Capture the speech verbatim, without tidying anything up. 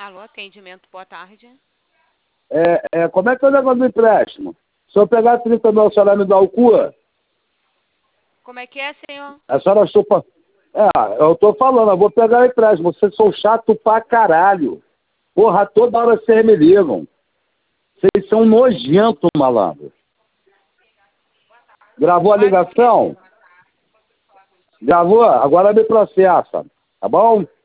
Alô, atendimento, boa tarde. É, é, como é que é o negócio do empréstimo? Se eu pegar trinta mil, a senhora me dá o cu? Como é que é, senhor? A senhora chupa... É, eu tô falando, eu vou pegar o empréstimo. Vocês são chato pra caralho. Porra, toda hora vocês me ligam. Vocês são nojentos, malandro. Gravou a ligação? Gravou? Agora me processa. Tá bom?